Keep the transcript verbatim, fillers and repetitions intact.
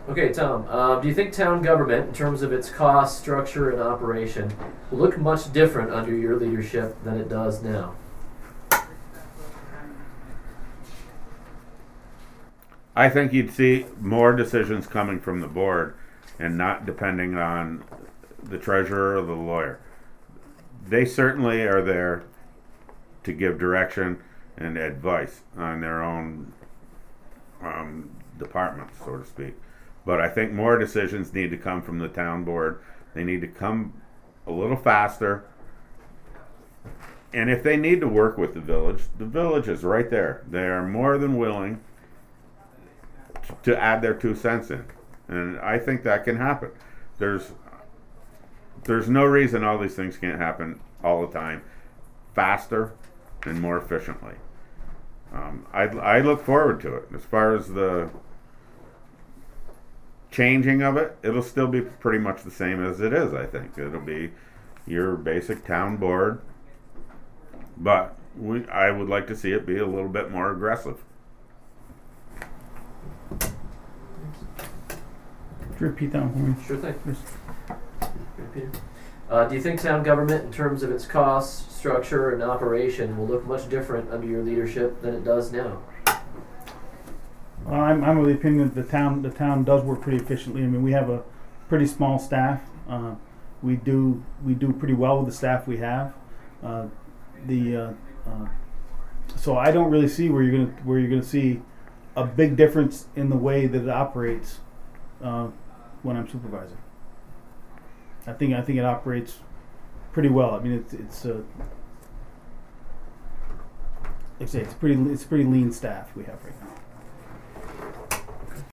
Okay, Tom, uh, do you think town government, in terms of its cost, structure, and operation, will look much different under your leadership than it does now? I think you'd see more decisions coming from the board and not depending on the treasurer or the lawyer. They certainly are there to give direction and advice on their own um, departments, so to speak. But I think more decisions need to come from the town board. They need to come a little faster. And if they need to work with the village, the village is right there. They are more than willing to add their two cents in. And I think that can happen. There's there's no reason all these things can't happen all the time, faster and more efficiently. Um, I, I look forward to it. As far as the changing of it, it'll still be pretty much the same as it is, I think. It'll be your basic town board, but we, I would like to see it be a little bit more aggressive. Could you repeat that one for me? Sure thing. Yes. Good, Peter. Uh, do you think town government, in terms of its costs, structure, and operation, will look much different under your leadership than it does now? Well, I'm, I'm of the opinion that the town the town does work pretty efficiently. I mean, we have a pretty small staff. Uh, we do we do pretty well with the staff we have. Uh, the uh, uh, so I don't really see where you're gonna where you're gonna see a big difference in the way that it operates uh, when I'm supervising. I think I think it operates pretty well. I mean, it's it's uh, like I say, it's pretty it's pretty lean staff we have right now.